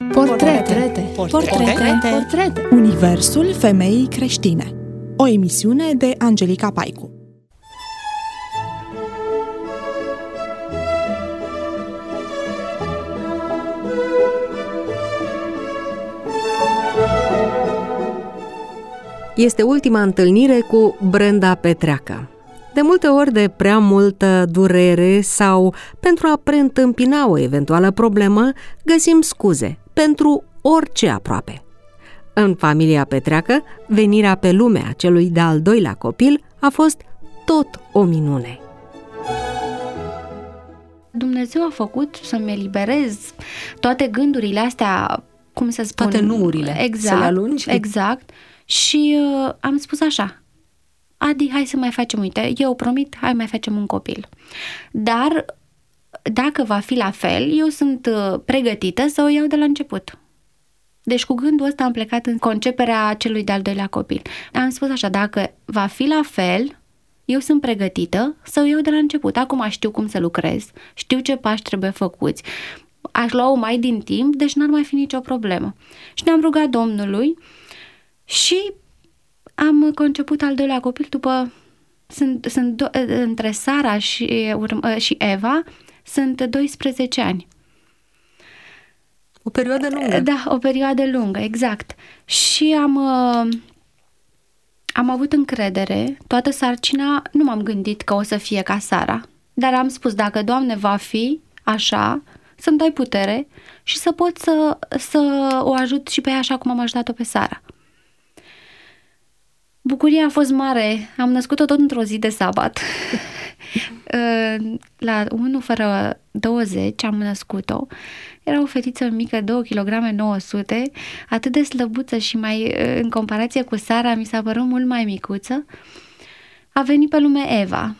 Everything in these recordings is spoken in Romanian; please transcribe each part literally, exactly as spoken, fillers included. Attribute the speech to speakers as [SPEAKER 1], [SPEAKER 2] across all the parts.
[SPEAKER 1] Portrete. Portrete. Portrete. Universul femeii creștine. O emisiune de Angelica Paicu.
[SPEAKER 2] Este ultima întâlnire cu Brenda Petreacă. De multe ori de prea multă durere sau pentru a preîntâmpina o eventuală problemă, găsim scuze pentru orice aproape. În familia Petreacă, venirea pe lume a celui de-al doilea copil a fost tot o minune.
[SPEAKER 3] Dumnezeu a făcut să-mi eliberez toate gândurile astea, cum să spun...
[SPEAKER 2] Toate nuurile,
[SPEAKER 3] exact,
[SPEAKER 2] să le alungi.
[SPEAKER 3] Exact. Și uh, am spus așa: Adi, hai să mai facem, uite, eu promit, hai mai facem un copil. Dar dacă va fi la fel, eu sunt uh, pregătită să o iau de la început. Deci cu gândul ăsta am plecat în conceperea celui de-al doilea copil. Am spus așa: dacă va fi la fel, eu sunt pregătită să o iau de la început. Acum știu cum să lucrez, știu ce pași trebuie făcuți, aș lua-o mai din timp, deci n-ar mai fi nicio problemă. Și ne-am rugat Domnului și am conceput al doilea copil după... Sunt, sunt do, între Sara și, și Eva sunt doisprezece ani.
[SPEAKER 2] O perioadă lungă.
[SPEAKER 3] Da, o perioadă lungă, exact. Și am, am avut încredere. Toată sarcina nu m-am gândit că o să fie ca Sara, dar am spus: dacă, Doamne, va fi așa, să-mi dai putere și să pot să, să o ajut și pe ea așa cum am ajutat-o pe Sara. Bucuria a fost mare. Am născut-o tot într-o zi de sabat. La unu fără douăzeci am născut-o. Era o fetiță mică, două kilograme nouă sute, atât de slăbuță și mai, în comparație cu Sara, mi s-a părut mult mai micuță. A venit pe lume Eva.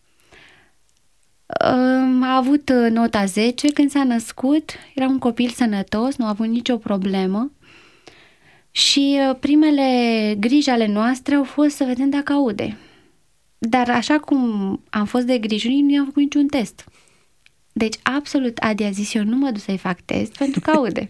[SPEAKER 3] A avut nota zece când s-a născut. Era un copil sănătos, nu a avut nicio problemă. Și primele griji ale noastre au fost să vedem dacă aude. Dar așa cum am fost de grijuni, nu i-am făcut niciun test. Deci, absolut, Adi a zis: eu nu mă duc să-i fac test pentru că aude.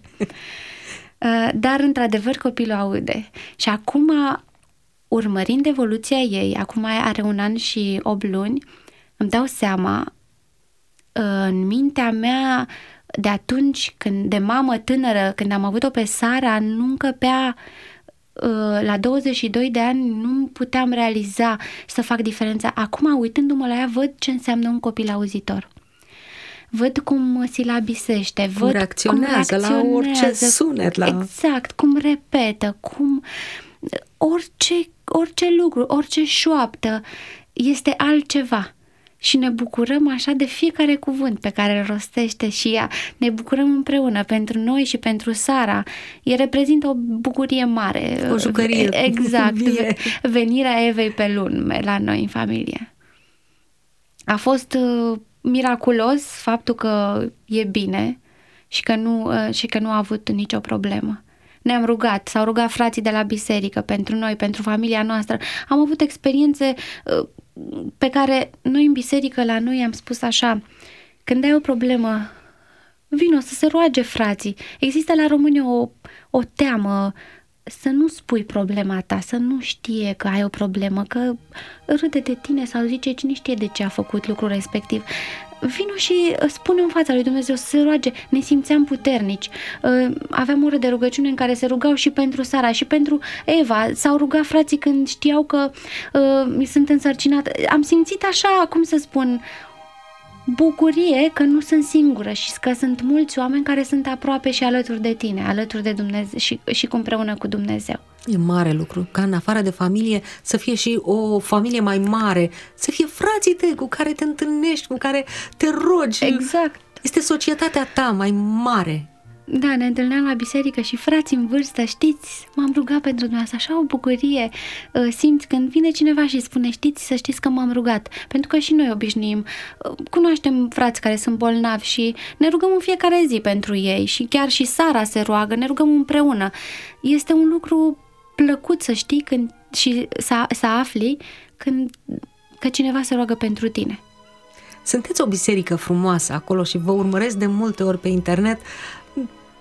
[SPEAKER 3] Dar, într-adevăr, copilul aude. Și acum, urmărind evoluția ei, acum are un an și opt luni, îmi dau seama, în mintea mea, de atunci, când, de mamă tânără, când am avut-o pe Sara, nu încăpea, la douăzeci și doi de ani nu puteam realiza să fac diferența. Acum, uitându-mă la ea, văd ce înseamnă un copil auzitor. Văd cum silabisește,
[SPEAKER 2] cum
[SPEAKER 3] văd
[SPEAKER 2] reacționează, cum reacționează la orice sunet. La...
[SPEAKER 3] Exact, cum repetă, cum orice, orice lucru, orice șoaptă este altceva. Și ne bucurăm așa de fiecare cuvânt pe care îl rostește și ea. Ne bucurăm împreună. Pentru noi și pentru Sara, el reprezintă o bucurie mare.
[SPEAKER 2] O jucărie.
[SPEAKER 3] Exact. Venirea Evei pe lume la noi în familie. A fost uh, miraculos faptul că e bine și că nu, uh, și că nu a avut nicio problemă. Ne-am rugat, s-au rugat frații de la biserică pentru noi, pentru familia noastră. Am avut experiențe uh, pe care noi în biserică la noi am spus așa: când ai o problemă, vino să se roage frații. Există la români o, o teamă să nu spui problema ta, să nu știe că ai o problemă, că râde de tine sau zice cine știe de ce a făcut lucrul respectiv. Vino și spune în fața lui Dumnezeu să se roage. Ne simțeam puternici. Aveam o oră de rugăciune în care se rugau și pentru Sara și pentru Eva. S-au rugat frații când știau că uh, sunt însărcinată. Am simțit așa, cum să spun, bucurie că nu sunt singură și că sunt mulți oameni care sunt aproape și alături de tine, alături de Dumnezeu și, și împreună cu Dumnezeu.
[SPEAKER 2] E mare lucru, ca în afară de familie să fie și o familie mai mare, să fie frații tăi cu care te întâlnești, cu care te rogi.
[SPEAKER 3] Exact.
[SPEAKER 2] Este societatea ta mai mare.
[SPEAKER 3] Da, ne întâlneam la biserică și frații în vârstă, știți, m-am rugat pentru dumneavoastră, așa o bucurie simți când vine cineva și spune: știți, să știți că m-am rugat, pentru că și noi obișnuim, cunoaștem frați care sunt bolnavi și ne rugăm în fiecare zi pentru ei și chiar și Sara se roagă, ne rugăm împreună. Este un lucru plăcut să știi când, și să, să afli când, că cineva se roagă pentru tine.
[SPEAKER 2] Sunteți o biserică frumoasă acolo și vă urmăresc de multe ori pe internet.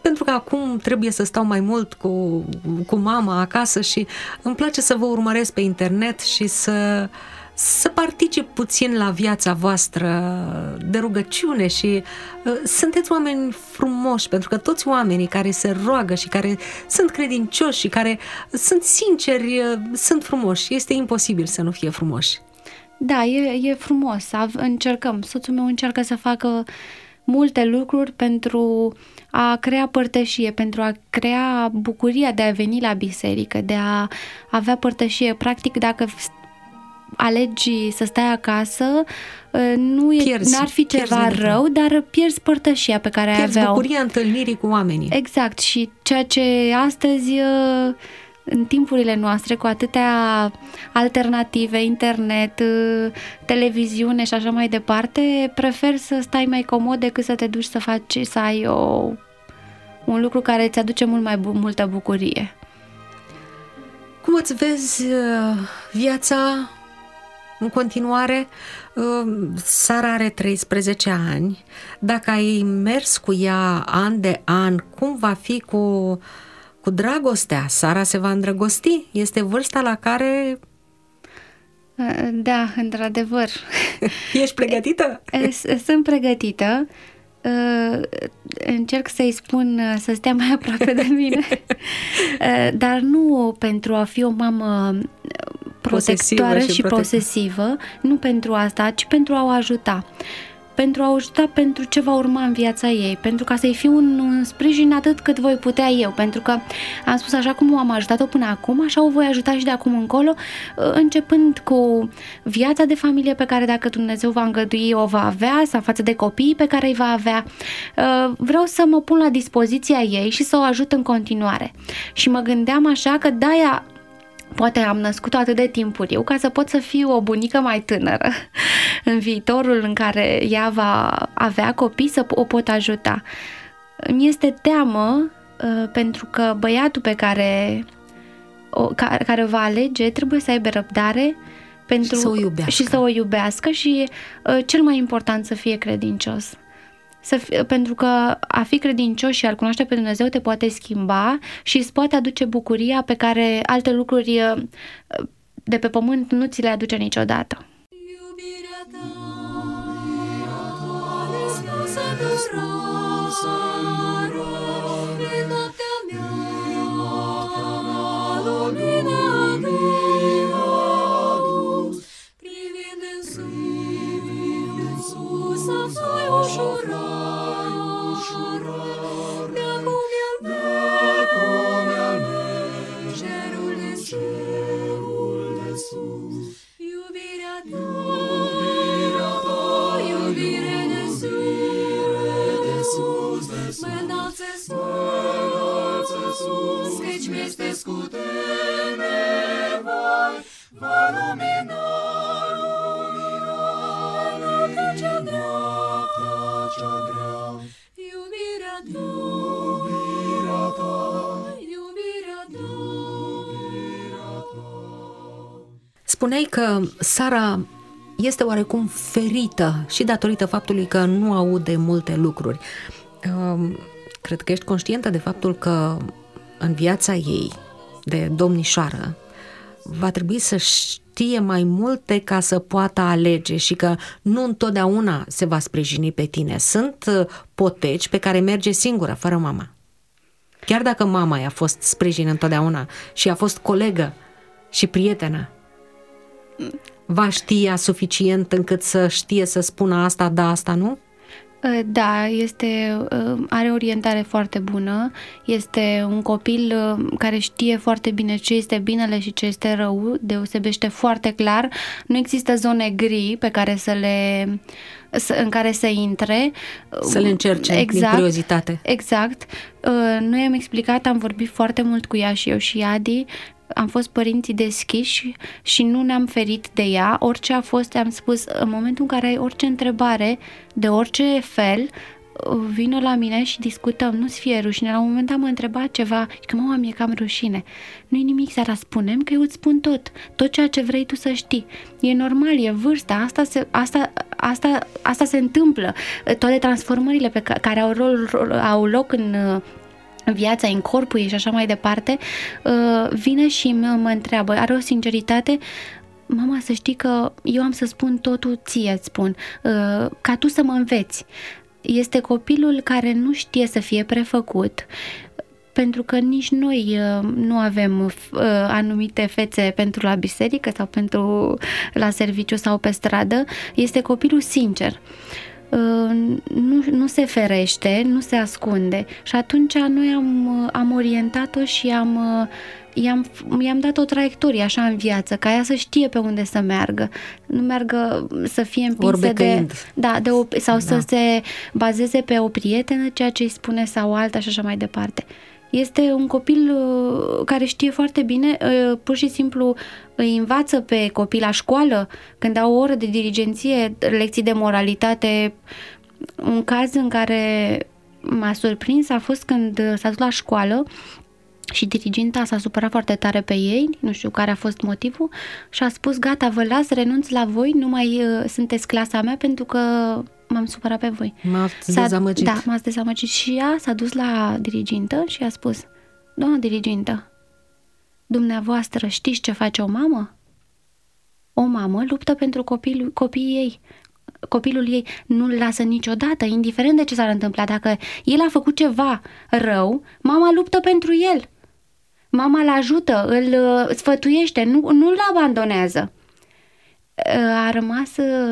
[SPEAKER 2] pentru că acum trebuie să stau mai mult cu, cu mama acasă și îmi place să vă urmăresc pe internet și să, să particip puțin la viața voastră de rugăciune și uh, sunteți oameni frumoși, pentru că toți oamenii care se roagă și care sunt credincioși și care sunt sinceri, uh, sunt frumoși. Este imposibil să nu fie frumoși.
[SPEAKER 3] Da, e, e frumos. Încercăm. Soțul meu încearcă să facă multe lucruri pentru a crea părtășie, pentru a crea bucuria de a veni la biserică, de a avea părtășie. Practic, dacă alegi să stai acasă, nu e, pierzi, n-ar fi ceva rău, dar pierzi părtășia pe care ai avea.
[SPEAKER 2] Pierzi bucuria întâlnirii cu oamenii.
[SPEAKER 3] Exact. Și ceea ce astăzi, în timpurile noastre, cu atâtea alternative, internet, televiziune și așa mai departe, prefer să stai mai comod decât să te duci să faci, să ai o, un lucru care îți aduce mult mai bu- multă bucurie.
[SPEAKER 2] Cum îți vezi viața în continuare? Sara are treisprezece ani. Dacă ai mers cu ea an de an, cum va fi cu, cu dragostea? Sara se va îndrăgosti? Este vârsta la care...
[SPEAKER 3] Da, într-adevăr.
[SPEAKER 2] Ești pregătită?
[SPEAKER 3] Sunt pregătită. Încerc să-i spun să stea mai aproape de mine, dar nu pentru a fi o mamă protectoare și, și posesivă, nu pentru asta, ci pentru a o ajuta. Pentru a o ajuta pentru ce va urma în viața ei, pentru ca să-i fiu un, un sprijin atât cât voi putea eu, pentru că am spus, așa cum am ajutat-o până acum, așa o voi ajuta și de acum încolo, începând cu viața de familie pe care, dacă Dumnezeu va îngădui, o va avea, sau față de copiii pe care îi va avea. Vreau să mă pun la dispoziția ei și să o ajut în continuare. Și mă gândeam așa că de-aia poate am născut atât de timpuriu ca să pot să fiu o bunică mai tânără în viitorul în care ea va avea copii, să o pot ajuta. Mi este teamă uh, pentru că băiatul pe care o, ca, care va alege trebuie să aibă răbdare pentru,
[SPEAKER 2] și să o iubească
[SPEAKER 3] și, să o iubească și uh, cel mai important să fie credincios. Să fi, pentru că a fi credincios și a-L cunoaște pe Dumnezeu te poate schimba și îți poate aduce bucuria pe care alte lucruri de pe pământ nu ți le aduce niciodată. Iubirea ta, căci mi-este scutene voi, va lumina, lumina, noaptea cea dreaptă, cea grea, iubirea ta, iubirea ta, iubirea ta, iubirea ta.
[SPEAKER 2] Spuneai că Sara este oarecum ferită și datorită faptului că nu aude multe lucruri. Cred că ești conștientă de faptul că în viața ei de domnișoară va trebui să știe mai multe ca să poată alege și că nu întotdeauna se va sprijini pe tine. Sunt poteci pe care merge singură, fără mama. Chiar dacă mama i-a fost sprijin întotdeauna și a fost colegă și prietenă, va știa suficient încât să știe să spună asta, da, asta nu?
[SPEAKER 3] Da, este, are orientare foarte bună, este un copil care știe foarte bine ce este binele și ce este rău, deosebește foarte clar, nu există zone gri pe care să le, în care să intre.
[SPEAKER 2] Să le încerce exact, din curiozitate.
[SPEAKER 3] Exact. Noi am explicat, am vorbit foarte mult cu ea și eu și Adi, am fost părinții deschiși și nu ne-am ferit de ea. Orice a fost, am spus, în momentul în care ai orice întrebare, de orice fel, vină la mine și discutăm, nu-ți fie rușine. La un moment dat mă întreba ceva și că mama, mi-e cam rușine. Nu-i nimic, Sara, spune-mi că eu îți spun tot, tot ceea ce vrei tu să știi. E normal, e vârsta, asta se, asta, asta, asta se întâmplă. Toate transformările pe care au, rol, au loc în viața în corpul ei și așa mai departe, vine și mă, mă întreabă, are o sinceritate: mama, să știi că eu am să spun totul ție, îți spun, ca tu să mă înveți. Este copilul care nu știe să fie prefăcut, pentru că nici noi nu avem anumite fețe pentru la biserică sau pentru la serviciu sau pe stradă. Este copilul sincer. Nu, nu se ferește, nu se ascunde. Și atunci noi am, am orientat-o și am, i-am, i-am dat o traiectorie așa în viață, ca ea să știe pe unde să meargă. Nu meargă să fie împinsă de, da, de o, sau da. să se bazeze pe o prietenă, ceea ce îi spune, sau alta și așa mai departe. Este un copil care știe foarte bine, pur și simplu îi învață pe copii la școală, când au o oră de diligenție, lecții de moralitate. Un caz în care m-a surprins a fost când s-a dus la școală și diriginta s-a supărat foarte tare pe ei, nu știu care a fost motivul, și a spus: gata, vă las, renunț la voi, nu mai uh, sunteți clasa mea pentru că m-am supărat pe voi.
[SPEAKER 2] M-ați dezamăgit.
[SPEAKER 3] Da, m-ați dezamăgit. Și ea s-a dus la dirigintă și a spus: doamna dirigintă, dumneavoastră știți ce face o mamă? O mamă luptă pentru copilul, copiii ei. Copilul ei nu-l lasă niciodată, indiferent de ce s-ar întâmpla. Dacă el a făcut ceva rău, mama luptă pentru el. Mama îl ajută, îl sfătuiește, nu, nu-l abandonează. A rămas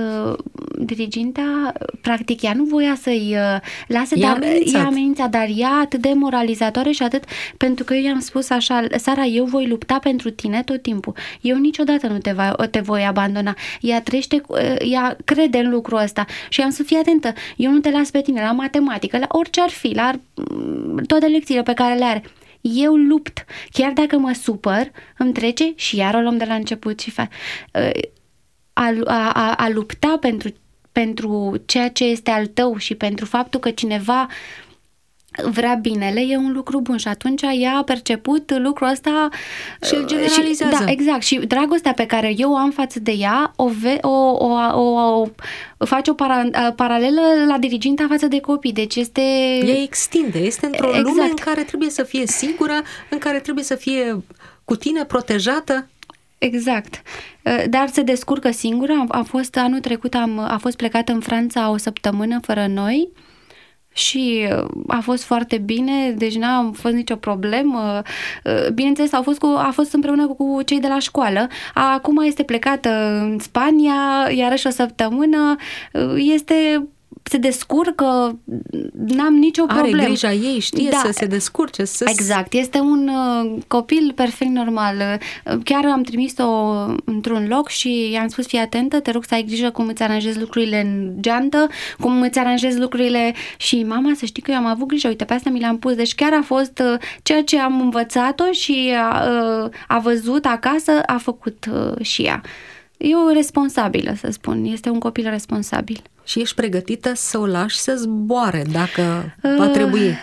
[SPEAKER 3] diriginta, practic ea nu voia să-i lase,
[SPEAKER 2] i-a
[SPEAKER 3] dar
[SPEAKER 2] amenințat.
[SPEAKER 3] i-a amenințat, dar ea atât de moralizatoare și atât, pentru că eu i-am spus așa: Sara, eu voi lupta pentru tine tot timpul, eu niciodată nu te, va, te voi abandona. Ea trește, ea crede în lucrul ăsta și am să fii atentă, eu nu te las pe tine la matematică, la orice ar fi, la toate lecțiile pe care le are. Eu lupt, chiar dacă mă supăr, îmi trece și iar o luăm de la început și fa... A, a, a lupta pentru, pentru ceea ce este al tău și pentru faptul că cineva vrea binele e un lucru bun și atunci ea a perceput lucrul ăsta
[SPEAKER 2] și îl generalizează.
[SPEAKER 3] Și, da, exact. Și dragostea pe care eu o am față de ea o, ve, o, o, o, o face o para, paralelă la diriginta față de copii. Deci este...
[SPEAKER 2] Ea extinde. Este într-o exact. lume în care trebuie să fie sigură, în care trebuie să fie cu tine protejată.
[SPEAKER 3] Exact. Dar se descurcă singură. A fost anul trecut, am, a fost plecată în Franța o săptămână fără noi și a fost foarte bine, deci n-a fost nicio problemă. Bineînțeles, a fost, cu, a fost împreună cu cei de la școală. Acum este plecată în Spania, iarăși o săptămână. Este... se descurcă, n-am nicio problemă.
[SPEAKER 2] Are grija ei, știe
[SPEAKER 3] da,
[SPEAKER 2] să se descurce. Să
[SPEAKER 3] exact, este un uh, copil perfect normal. Chiar am trimis-o într-un loc și i-am spus: fii atentă, te rog să ai grijă cum îți aranjezi lucrurile în geantă, cum îți aranjezi lucrurile. Și mama, să știi că eu am avut grijă, uite, pe asta mi le-am pus. Deci chiar a fost uh, ceea ce am învățat-o și a, uh, a văzut acasă, a făcut uh, și ea. E o responsabilă, să spun. Este un copil responsabil.
[SPEAKER 2] Și ești pregătită să o lași să zboare dacă uh, va trebui?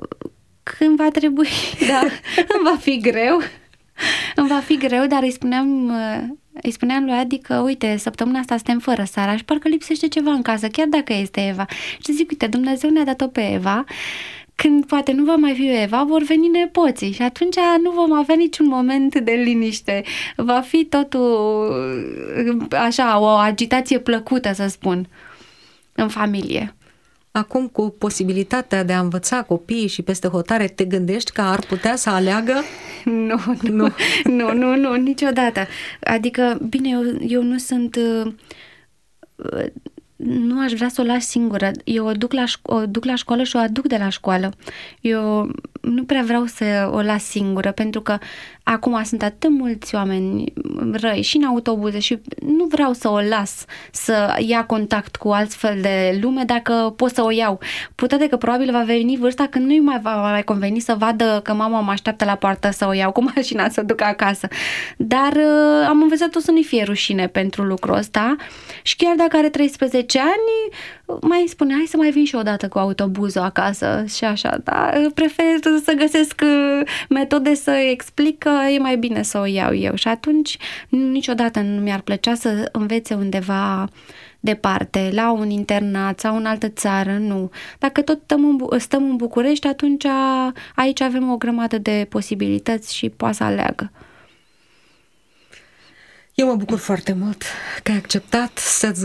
[SPEAKER 3] Când va trebui, da. Îmi va fi greu. Îmi va fi greu, dar îi spuneam, îi spuneam lui Adi că, uite, săptămâna asta suntem fără Sara și parcă lipsește ceva în casă, chiar dacă este Eva. Și zic, uite, Dumnezeu ne-a dat-o pe Eva. Când poate nu va mai fi Eva, vor veni nepoții și atunci nu vom avea niciun moment de liniște. Va fi totul așa, o agitație plăcută, să spun, în familie.
[SPEAKER 2] Acum, cu posibilitatea de a învăța copiii și peste hotare, te gândești că ar putea să aleagă?
[SPEAKER 3] Nu, nu, nu, nu, nu, nu niciodată. Adică, bine, eu, eu nu sunt... Uh, nu aș vrea să o las singură. Eu o duc, la șco- o duc la școală și o aduc de la școală. Eu nu prea vreau să o las singură, pentru că acum sunt atât de mulți oameni răi și în autobuze și nu vreau să o las să ia contact cu altfel de lume dacă pot să o iau. Poate că probabil va veni vârsta când nu-i mai va mai conveni să vadă că mama mă așteaptă la poartă să o iau cu mașina să o duc acasă. Dar uh, am învățat-o să nu fie rușine pentru lucrul ăsta și chiar dacă are treisprezece ani, mai spune, hai să mai vin și o dată cu autobuzul acasă și așa, dar prefer să găsesc metode să explic că e mai bine să o iau eu și atunci niciodată nu mi-ar plăcea să învețe undeva departe, la un internat sau în altă țară, nu. Dacă tot stăm în, stăm în București, atunci aici avem o grămadă de posibilități și poate să aleagă.
[SPEAKER 2] Eu mă bucur foarte mult că ai acceptat să-ți,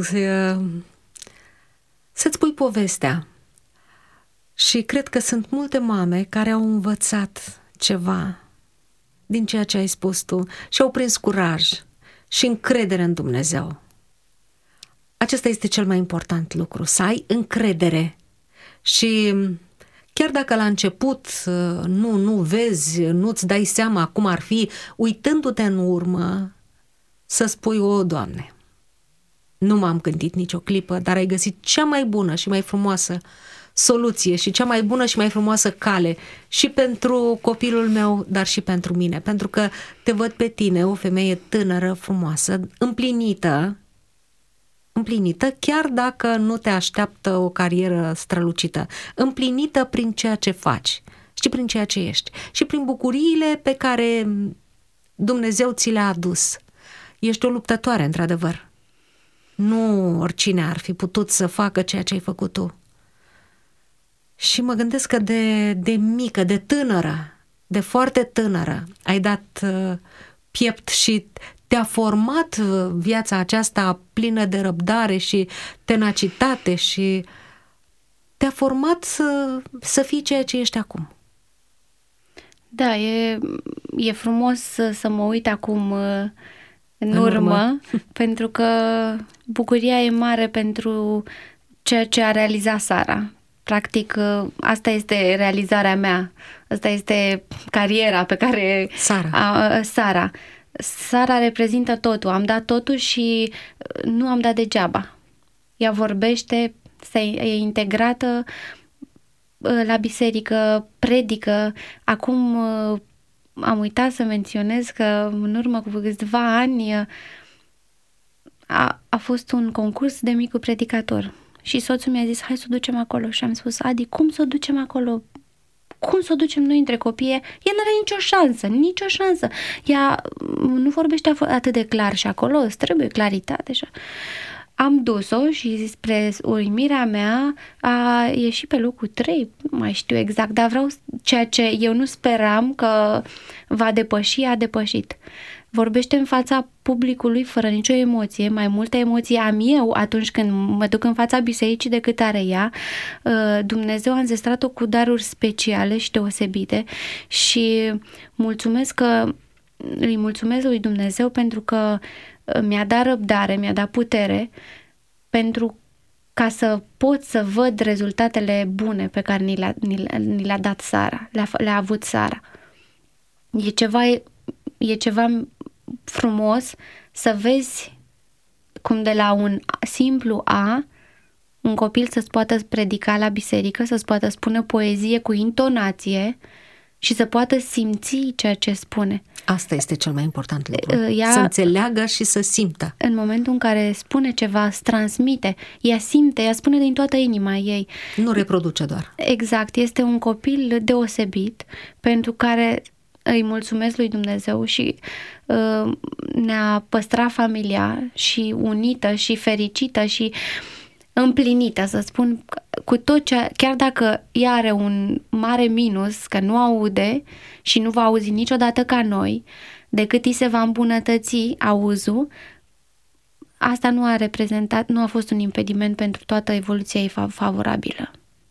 [SPEAKER 2] să-ți pui povestea. Și cred că sunt multe mame care au învățat ceva din ceea ce ai spus tu și au prins curaj și încredere în Dumnezeu. Acesta este cel mai important lucru, să ai încredere. Și chiar dacă la început nu, nu vezi, nu-ți dai seama cum ar fi, uitându-te în urmă, să spui: o, Doamne, nu m-am gândit nicio clipă, dar ai găsit cea mai bună și mai frumoasă soluție și cea mai bună și mai frumoasă cale și pentru copilul meu, dar și pentru mine, pentru că te văd pe tine, o femeie tânără, frumoasă, împlinită, împlinită, chiar dacă nu te așteaptă o carieră strălucită, împlinită prin ceea ce faci și prin ceea ce ești și prin bucuriile pe care Dumnezeu ți le-a adus. Ești o luptătoare, într-adevăr. Nu oricine ar fi putut să facă ceea ce ai făcut tu. Și mă gândesc că de, de mică, de tânără, de foarte tânără, ai dat uh, piept și te-a format viața aceasta plină de răbdare și tenacitate și te-a format să, să fii ceea ce ești acum.
[SPEAKER 3] Da, e, e frumos să, să mă uit acum în, în urmă, urmă, pentru că bucuria e mare pentru ceea ce a realizat Sara. Practic, asta este realizarea mea, asta este cariera pe care...
[SPEAKER 2] Sara.
[SPEAKER 3] A, Sara. Sara reprezintă totul, am dat totul și nu am dat degeaba. Ea vorbește, e integrată la biserică, predică. Acum am uitat să menționez că în urmă cu câțiva ani a, a fost un concurs de micul predicator. Și soțul mi-a zis: hai să o ducem acolo. Și am spus: Adi, cum să o ducem acolo? Cum să o ducem noi între copii? Ea nu are nicio șansă, nicio șansă. Ea nu vorbește atât de clar și acolo îți trebuie claritate. Și am dus-o și spre uimirea mea a ieșit pe locul trei, nu mai știu exact, dar vreau ceea ce eu nu speram că va depăși, a depășit. Vorbește în fața publicului fără nicio emoție, mai multă emoție am eu atunci când mă duc în fața bisericii decât are ea. Dumnezeu a înzestrat-o cu daruri speciale și deosebite și mulțumesc că, îi mulțumesc lui Dumnezeu pentru că mi-a dat răbdare, mi-a dat putere pentru ca să pot să văd rezultatele bune pe care ni le-a, ni le-a, ni le-a dat Sara, le-a, le-a avut Sara. E ceva, e ceva frumos să vezi cum de la un simplu A un copil să-ți poată predica la biserică, să-ți poată spune poezie cu intonație și să poată simți ceea ce spune.
[SPEAKER 2] Asta este cel mai important lucru.
[SPEAKER 3] Ea,
[SPEAKER 2] să înțeleagă și să simtă.
[SPEAKER 3] În momentul în care spune ceva, îți transmite, ea simte, ea spune din toată inima ei.
[SPEAKER 2] Nu reproduce doar.
[SPEAKER 3] Exact, este un copil deosebit pentru care îi mulțumesc lui Dumnezeu și uh, ne-a păstrat familia și unită și fericită și împlinită, să spun, cu tot ce, chiar dacă ea are un mare minus, că nu aude și nu va auzi niciodată ca noi, decât îi se va îmbunătăți auzul, asta nu a reprezentat, nu a fost un impediment pentru toată evoluția ei favorabilă.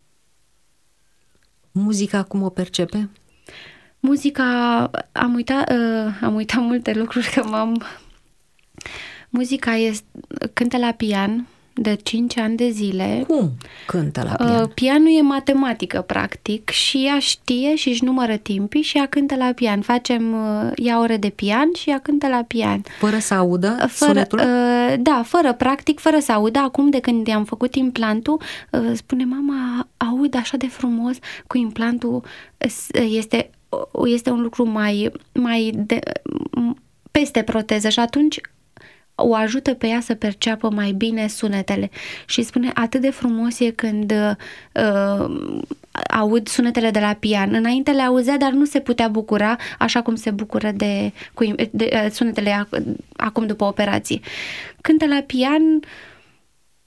[SPEAKER 2] Muzica cum o percepe?
[SPEAKER 3] Muzica, am uitat, uh, am uitat multe lucruri că m-am... Muzica este, cântă la pian de cinci ani de zile.
[SPEAKER 2] Cum cântă la pian? Uh,
[SPEAKER 3] pianul e matematică, practic, și ea știe și își numără timpii și ea cântă la pian. Facem, uh, ia ore de pian și ea cântă la pian.
[SPEAKER 2] Fără să audă
[SPEAKER 3] fără,
[SPEAKER 2] sunetul?
[SPEAKER 3] Uh, da, fără, practic, fără să audă. Acum, de când i-am făcut implantul, uh, spune: mama, aud așa de frumos cu implantul, este... este un lucru mai, mai de, peste proteză și atunci o ajută pe ea să perceapă mai bine sunetele și spune: atât de frumos e când uh, aud sunetele de la pian. Înainte le auzea, dar nu se putea bucura așa cum se bucură de, cu, de, de sunetele acum după operație. Cântă la pian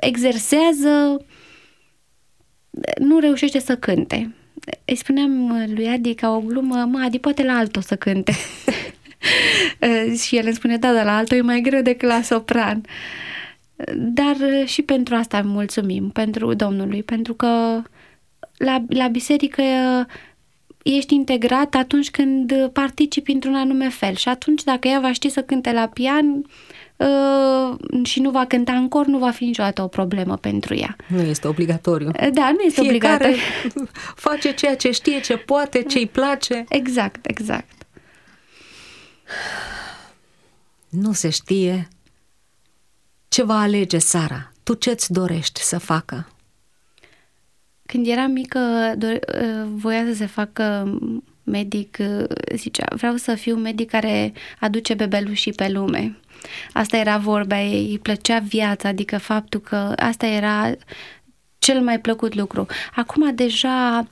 [SPEAKER 3] exersează, nu reușește să cânte. Îi spuneam lui Adi ca o glumă, mă, Adi, poate la alto să cânte. Și el îmi spune, da, dar la alto e mai greu decât la sopran. Dar și pentru asta mulțumim, pentru Domnului, pentru că la, la biserică ești integrat atunci când participi într-un anume fel și atunci dacă ea va ști să cânte la pian și nu va cânta în cor, nu va fi niciodată o problemă pentru ea.
[SPEAKER 2] Nu este obligatoriu.
[SPEAKER 3] Da, nu este
[SPEAKER 2] Fiecare
[SPEAKER 3] obligatoriu.
[SPEAKER 2] face ceea ce știe, ce poate, ce îi place.
[SPEAKER 3] Exact, exact.
[SPEAKER 2] Nu se știe ce va alege Sara. Tu ce-ți dorești să facă?
[SPEAKER 3] Când eram mică, voia să se facă medic, zicea, vreau să fiu medic care aduce bebelușii pe lume. Asta era vorba ei, îi plăcea viața, adică faptul că asta era cel mai plăcut lucru. Acum deja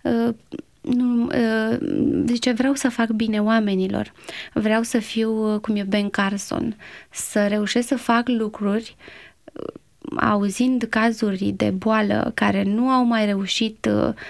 [SPEAKER 3] nu, zice, vreau să fac bine oamenilor, vreau să fiu cum e Ben Carson, să reușesc să fac lucruri auzind cazuri de boală care nu au mai reușit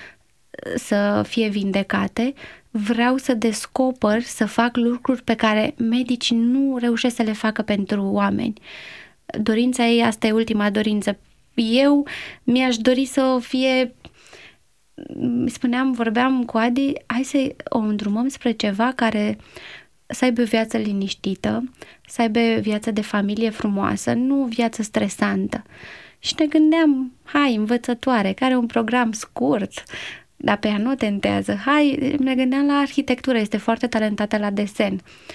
[SPEAKER 3] să fie vindecate, vreau să descoper, să fac lucruri pe care medicii nu reușesc să le facă pentru oameni. Dorința ei, asta e ultima dorință. Eu mi-aș dori să fie, spuneam, vorbeam cu Adi, hai să o îndrumăm spre ceva care să aibă viață liniștită, să aibă viață de familie frumoasă, nu viață stresantă. Și ne gândeam, hai, învățătoare, care are un program scurt, dar pe ea nu tentează. Hai, ne gândeam la arhitectură, este foarte talentată la desen.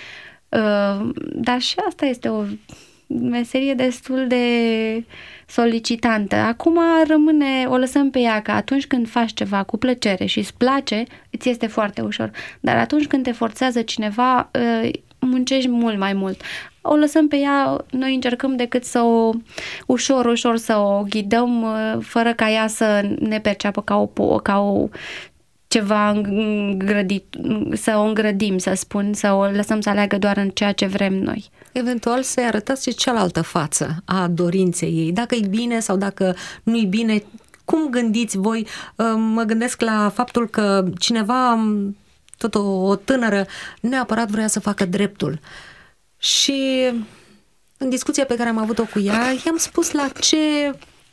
[SPEAKER 3] Uh, dar și asta este o meserie destul de solicitantă. Acum rămâne, o lăsăm pe ea că atunci când faci ceva cu plăcere și îți place, îți este foarte ușor. Dar atunci când te forțează cineva, uh, muncești mult mai mult. O lăsăm pe ea, noi încercăm decât să o, ușor, ușor să o ghidăm, fără ca ea să ne perceapă ca o, ca o ceva îngrădit, să o îngrădim, să spun, să o lăsăm să aleagă doar în ceea ce vrem noi.
[SPEAKER 2] Eventual să-i arătați și cealaltă față a dorinței ei, dacă e bine sau dacă nu e bine, cum gândiți voi? Mă gândesc la faptul că cineva, tot o, o tânără, neapărat vrea să facă dreptul. Și în discuția pe care am avut-o cu ea, i-am spus la ce,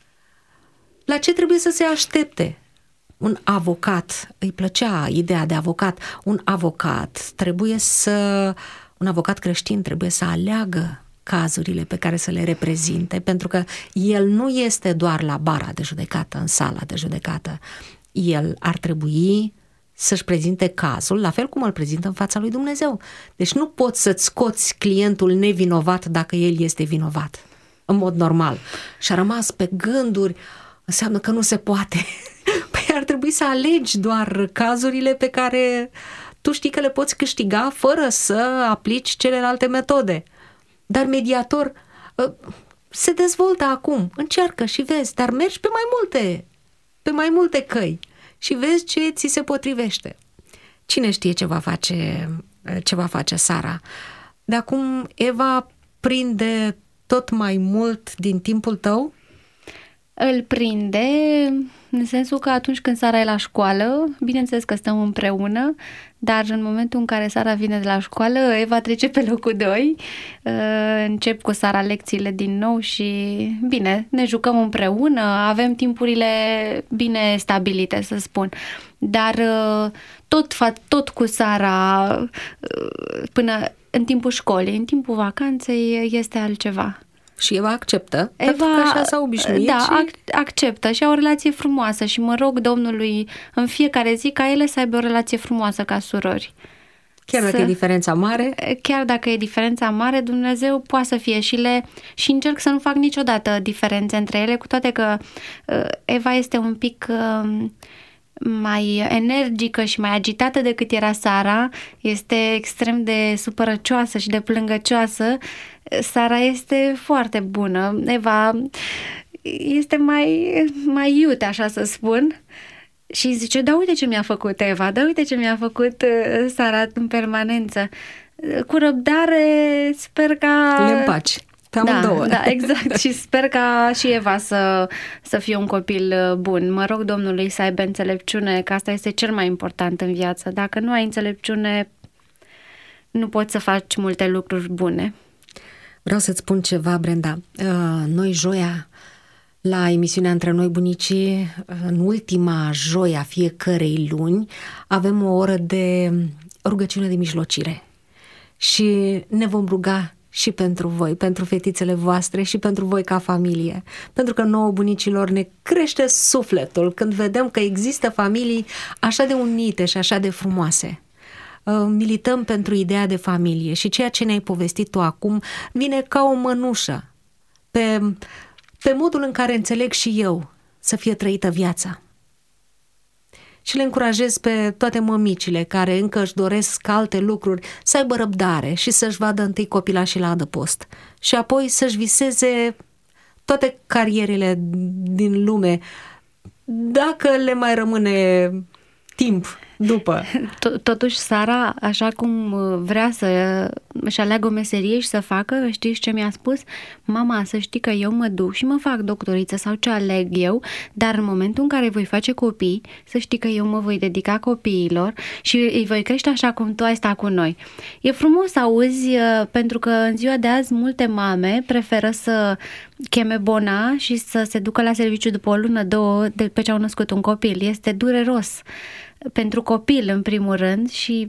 [SPEAKER 2] la ce trebuie să se aștepte. Un avocat, îi plăcea ideea de avocat, un avocat trebuie să, un avocat creștin trebuie să aleagă cazurile pe care să le reprezinte, pentru că el nu este doar la bara de judecată, în sala de judecată. El ar trebui să-și prezinte cazul, la fel cum îl prezintă în fața lui Dumnezeu. Deci nu poți să-ți scoți clientul nevinovat dacă el este vinovat, în mod normal. Și a rămas pe gânduri, înseamnă că nu se poate. Păi ar trebui să alegi doar cazurile pe care tu știi că le poți câștiga fără să aplici celelalte metode. Dar mediator se dezvoltă acum, încearcă și vezi, dar mergi pe mai multe, pe mai multe căi. Și vezi ce ți se potrivește. Cine știe ce va face, ce va face Sara? De acum Eva prinde tot mai mult din timpul tău?
[SPEAKER 3] Îl prinde în sensul că atunci când Sara e la școală, bineînțeles că stăm împreună, dar în momentul în care Sara vine de la școală, Eva trece pe locul doi, încep cu Sara lecțiile din nou și bine, ne jucăm împreună, avem timpurile bine stabilite, să spun, dar tot, tot cu Sara până în timpul școlii, în timpul vacanței este altceva.
[SPEAKER 2] Și Eva acceptă, Eva, pentru că așa s-a obișnuit.
[SPEAKER 3] Da,
[SPEAKER 2] și...
[SPEAKER 3] acceptă și au o relație frumoasă și mă rog Domnului în fiecare zi ca ele să aibă o relație frumoasă ca surori.
[SPEAKER 2] Chiar dacă să... e diferența mare?
[SPEAKER 3] Chiar dacă e diferența mare, Dumnezeu poate să fie și le... și încerc să nu fac niciodată diferențe între ele, cu toate că Eva este un pic mai energică și mai agitată decât era Sara, este extrem de supărăcioasă și de plângăcioasă. Sara este foarte bună, Eva este mai, mai iute, așa să spun. Și zice, da uite ce mi-a făcut Eva, da uite ce mi-a făcut Sara în permanență. Cu răbdare sper ca...
[SPEAKER 2] Le împaci. pe amândouă.
[SPEAKER 3] Da, da, exact. Și sper ca și Eva să, să fie un copil bun. Mă rog Domnului să aibă înțelepciune, că asta este cel mai important în viață. Dacă nu ai înțelepciune, nu poți să faci multe lucruri bune.
[SPEAKER 2] Vreau să-ți spun ceva, Brenda. Noi joia, la emisiunea Între Noi Bunicii, în ultima joi a fiecărei luni, avem o oră de rugăciune de mijlocire. Și ne vom ruga și pentru voi, pentru fetițele voastre și pentru voi ca familie. Pentru că nouă bunicilor ne crește sufletul când vedem că există familii așa de unite și așa de frumoase. Milităm pentru ideea de familie și ceea ce ne-ai povestit tu acum vine ca o mănușă pe, pe modul în care înțeleg și eu să fie trăită viața. Și le încurajez pe toate mămicile care încă își doresc alte lucruri să aibă răbdare și să-și vadă întâi copilașii la adăpost și apoi să-și viseze toate carierele din lume, dacă le mai rămâne timp după.
[SPEAKER 3] Totuși, Sara, așa cum vrea să își aleagă o meserie și să facă, știți ce mi-a spus? Mama, să știi că eu mă duc și mă fac doctoriță sau ce aleg eu, dar în momentul în care voi face copii, să știi că eu mă voi dedica copiilor și îi voi crește așa cum tu ai stat cu noi. E frumos să auzi, pentru că în ziua de azi multe mame preferă să cheme bona și să se ducă la serviciu după o lună, două, după ce au născut un copil. Este dureros pentru copil, în primul rând, și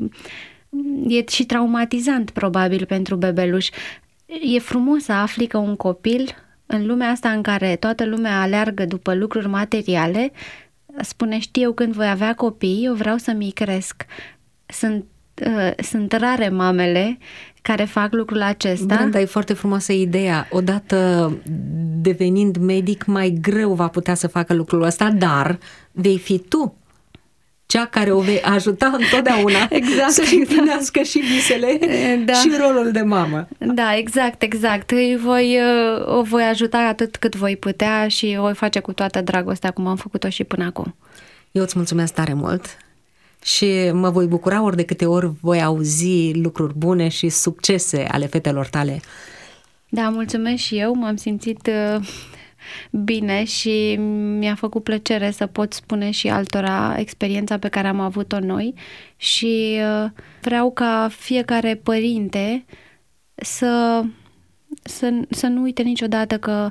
[SPEAKER 3] e și traumatizant, probabil, pentru bebeluș. E frumos să afli că un copil, în lumea asta în care toată lumea aleargă după lucruri materiale, spune, știu eu când voi avea copii, eu vreau să-mi cresc. Sunt, uh, sunt rare mamele care fac lucrul acesta.
[SPEAKER 2] Brenda, e foarte frumoasă ideea. Odată devenind medic, mai greu va putea să facă lucrul ăsta, dar vei fi tu cea care o vei ajuta întotdeauna
[SPEAKER 3] exact,
[SPEAKER 2] să-și împlinească și visele, da, și rolul de mamă.
[SPEAKER 3] Da, exact, exact. Îi voi, o voi ajuta atât cât voi putea și o voi face cu toată dragostea, cum am făcut-o și până acum.
[SPEAKER 2] Eu îți mulțumesc tare mult și mă voi bucura ori de câte ori voi auzi lucruri bune și succese ale fetelor tale.
[SPEAKER 3] Da, mulțumesc și eu, m-am simțit bine și mi-a făcut plăcere să pot spune și altora experiența pe care am avut-o noi și vreau ca fiecare părinte să, să, să nu uite niciodată că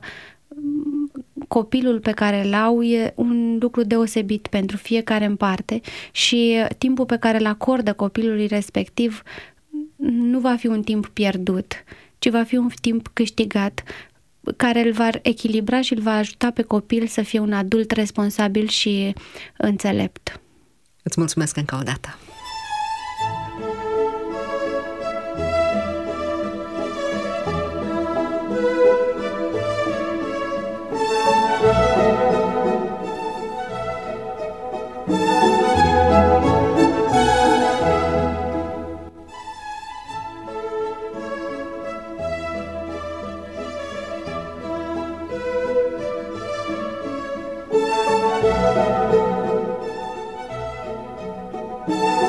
[SPEAKER 3] copilul pe care îl au e un lucru deosebit pentru fiecare în parte și timpul pe care îl acordă copilului respectiv nu va fi un timp pierdut, ci va fi un timp câștigat, care îl va echilibra și îl va ajuta pe copil să fie un adult responsabil și înțelept.
[SPEAKER 2] Îți mulțumesc încă o dată!
[SPEAKER 4] Thank you.